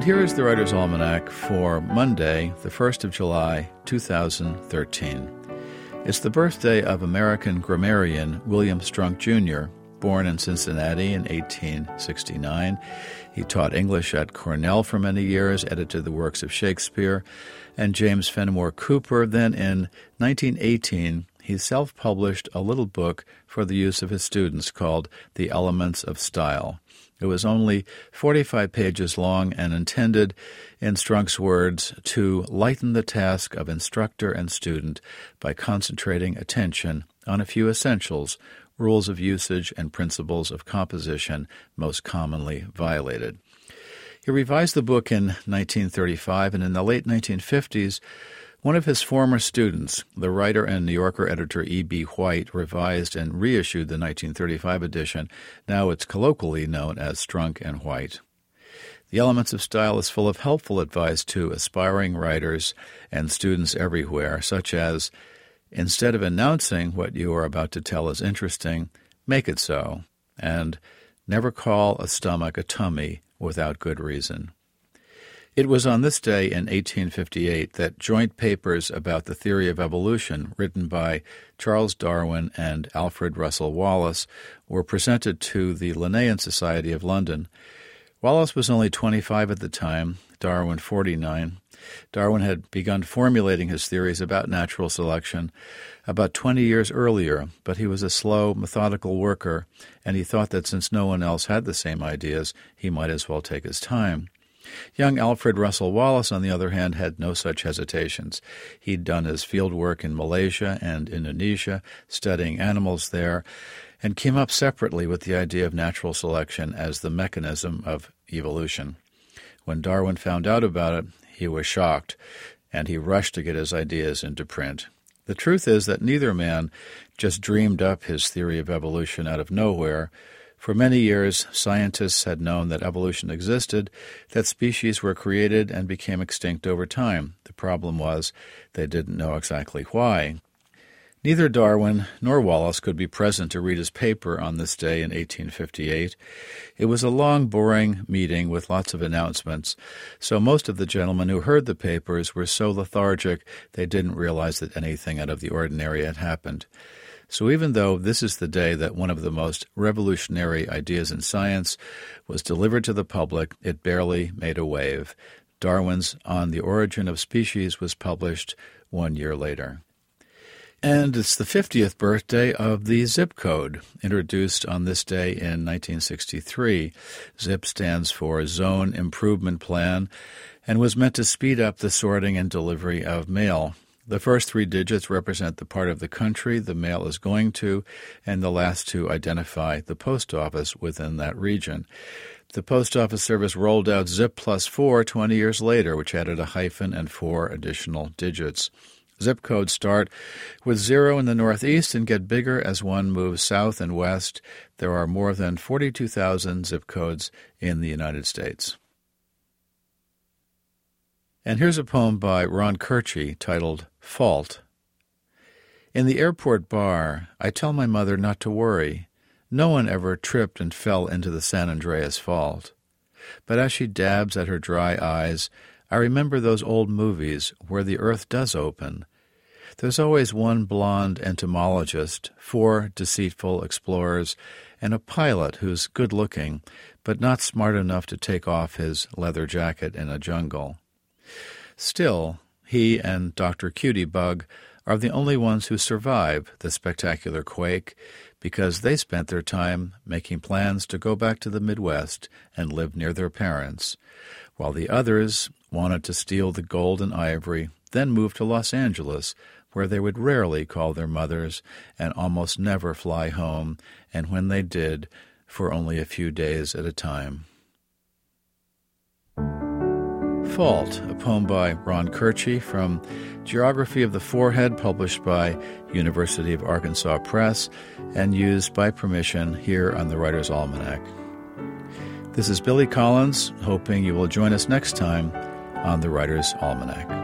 And here is the Writer's Almanac for Monday, the 1st of July, 2013. It's the birthday of American grammarian William Strunk, Jr., born in Cincinnati in 1869. He taught English at Cornell for many years, edited the works of Shakespeare and James Fenimore Cooper. Then in 1918, he self-published a little book for the use of his students called The Elements of Style. It was only 45 pages long and intended, in Strunk's words, to lighten the task of instructor and student by concentrating attention on a few essentials, rules of usage, and principles of composition most commonly violated. He revised the book in 1935, and in the late 1950s, one of his former students, the writer and New Yorker editor E.B. White, revised and reissued the 1935 edition. Now it's colloquially known as Strunk and White. The Elements of Style is full of helpful advice to aspiring writers and students everywhere, such as, instead of announcing what you are about to tell is interesting, make it so, and never call a stomach a tummy without good reason. It was on this day in 1858 that joint papers about the theory of evolution, written by Charles Darwin and Alfred Russel Wallace, were presented to the Linnaean Society of London. Wallace was only 25 at the time, Darwin 49. Darwin had begun formulating his theories about natural selection about 20 years earlier, but he was a slow, methodical worker, and he thought that since no one else had the same ideas, he might as well take his time. Young Alfred Russel Wallace, on the other hand, had no such hesitations. He'd done his field work in Malaysia and Indonesia, studying animals there, and came up separately with the idea of natural selection as the mechanism of evolution. When Darwin found out about it, he was shocked, and he rushed to get his ideas into print. The truth is that neither man just dreamed up his theory of evolution out of nowhere. For many years, scientists had known that evolution existed, that species were created and became extinct over time. The problem was they didn't know exactly why. Neither Darwin nor Wallace could be present to read his paper on this day in 1858. It was a long, boring meeting with lots of announcements, so most of the gentlemen who heard the papers were so lethargic they didn't realize that anything out of the ordinary had happened. So even though this is the day that one of the most revolutionary ideas in science was delivered to the public, it barely made a wave. Darwin's On the Origin of Species was published 1 year later. And it's the 50th birthday of the zip code, introduced on this day in 1963. ZIP stands for Zone Improvement Plan and was meant to speed up the sorting and delivery of mail. The first 3 digits represent the part of the country the mail is going to, and the last 2 identify the post office within that region. The Post Office Service rolled out ZIP plus 4 20 years later, which added a hyphen and 4 additional digits. Zip codes start with 0 in the northeast and get bigger as one moves south and west. There are more than 42,000 zip codes in the United States. And here's a poem by Ron Kirchie titled Fault. In the airport bar, I tell my mother not to worry. No one ever tripped and fell into the San Andreas Fault. But as she dabs at her dry eyes, I remember those old movies where the earth does open. There's always one blonde entomologist, 4 deceitful explorers, and a pilot who's good-looking, but not smart enough to take off his leather jacket in a jungle. Still, he and Dr. Cutiebug are the only ones who survive the spectacular quake because they spent their time making plans to go back to the Midwest and live near their parents, while the others wanted to steal the gold and ivory, then move to Los Angeles, where they would rarely call their mothers and almost never fly home, and when they did, for only a few days at a time. Fault, a poem by Ron Kirchie from Geography of the Forehead, published by University of Arkansas Press and used by permission here on the Writer's Almanac. This is Billy Collins, hoping you will join us next time on the Writer's Almanac.